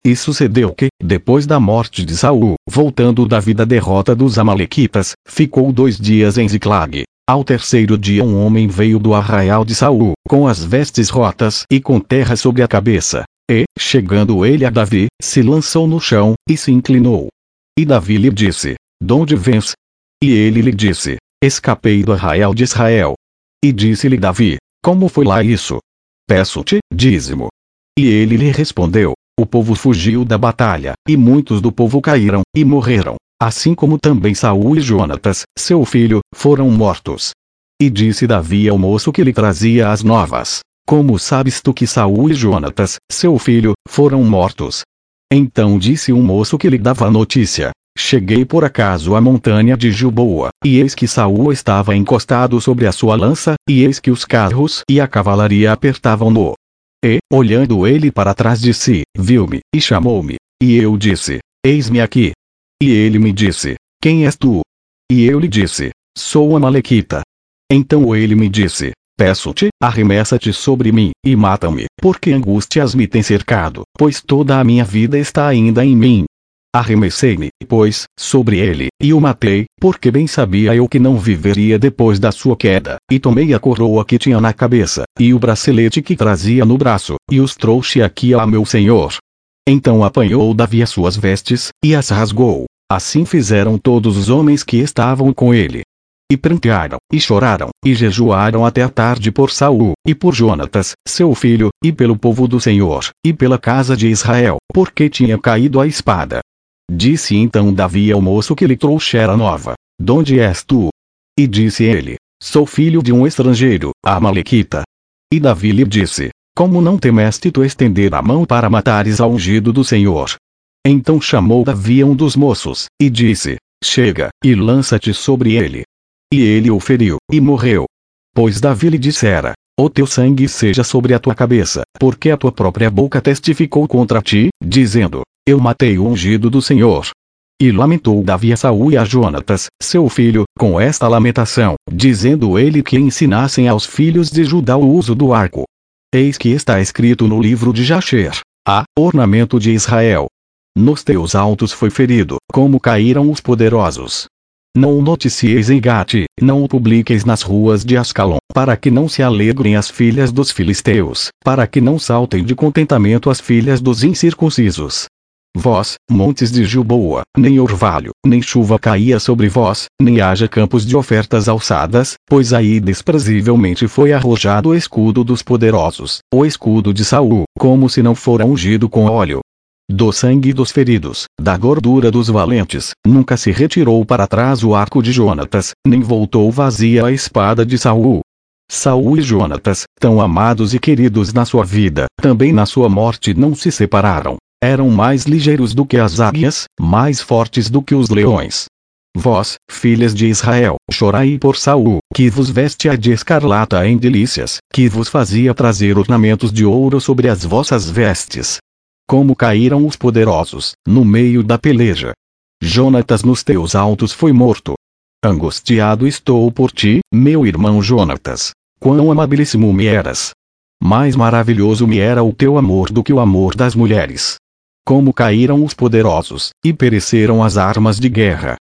E sucedeu que, depois da morte de Saul, voltando Davi da derrota dos amalequitas, ficou 2 dias em Ziclag. Ao terceiro dia um homem veio do arraial de Saul, com as vestes rotas e com terra sobre a cabeça. E, chegando ele a Davi, se lançou no chão, e se inclinou. E Davi lhe disse: "Donde vens?" E ele lhe disse: "Escapei do arraial de Israel." E disse-lhe Davi: "Como foi lá isso? Peço-te, dízimo." E ele lhe respondeu: "O povo fugiu da batalha, e muitos do povo caíram, e morreram, assim como também Saul e Jonatas, seu filho, foram mortos." E disse Davi ao moço que lhe trazia as novas: "Como sabes tu que Saul e Jonatas, seu filho, foram mortos?" Então disse um moço que lhe dava a notícia: "Cheguei por acaso à montanha de Gilboa, e eis que Saul estava encostado sobre a sua lança, e eis que os carros e a cavalaria apertavam-no. E, olhando ele para trás de si, viu-me, e chamou-me. E eu disse: Eis-me aqui. E ele me disse: Quem és tu? E eu lhe disse: Sou Amalequita. Então ele me disse: Peço-te, arremessa-te sobre mim, e mata-me, porque angústias me têm cercado, pois toda a minha vida está ainda em mim. Arremessei-me, pois, sobre ele, e o matei, porque bem sabia eu que não viveria depois da sua queda, e tomei a coroa que tinha na cabeça, e o bracelete que trazia no braço, e os trouxe aqui a meu senhor. Então apanhou Davi as suas vestes, e as rasgou. Assim fizeram todos os homens que estavam com ele. E prantearam, e choraram, e jejuaram até a tarde por Saul, e por Jonatas, seu filho, e pelo povo do Senhor, e pela casa de Israel, porque tinha caído a espada. Disse então Davi ao moço que lhe trouxera nova: Donde és tu? E disse ele: Sou filho de um estrangeiro, a Amalequita. E Davi lhe disse: Como não temeste tu estender a mão para matares ao ungido do Senhor? Então chamou Davi um dos moços, e disse: Chega, e lança-te sobre ele. E ele o feriu, e morreu. Pois Davi lhe dissera: O teu sangue seja sobre a tua cabeça, porque a tua própria boca testificou contra ti, dizendo: Eu matei o ungido do Senhor. E lamentou Davi a Saul e a Jonatas, seu filho, com esta lamentação, dizendo ele que ensinassem aos filhos de Judá o uso do arco. Eis que está escrito no livro de Jasher: ornamento de Israel. Nos teus altos foi ferido, como caíram os poderosos. Não o noticieis em Gate, não o publiqueis nas ruas de Ascalon, para que não se alegrem as filhas dos filisteus, para que não saltem de contentamento as filhas dos incircuncisos. Vós, montes de Gilboa, nem orvalho, nem chuva caía sobre vós, nem haja campos de ofertas alçadas, pois aí desprazivelmente foi arrojado o escudo dos poderosos, o escudo de Saul, como se não fora ungido com óleo. Do sangue dos feridos, da gordura dos valentes, nunca se retirou para trás o arco de Jonatas, nem voltou vazia a espada de Saul. Saul e Jonatas, tão amados e queridos na sua vida, também na sua morte não se separaram. Eram mais ligeiros do que as águias, mais fortes do que os leões. Vós, filhas de Israel, chorai por Saul, que vos vestia de escarlata em delícias, que vos fazia trazer ornamentos de ouro sobre as vossas vestes. Como caíram os poderosos, no meio da peleja. Jonatas nos teus altos foi morto. Angustiado estou por ti, meu irmão Jonatas. Quão amabilíssimo me eras! Mais maravilhoso me era o teu amor do que o amor das mulheres. Como caíram os poderosos, e pereceram as armas de guerra.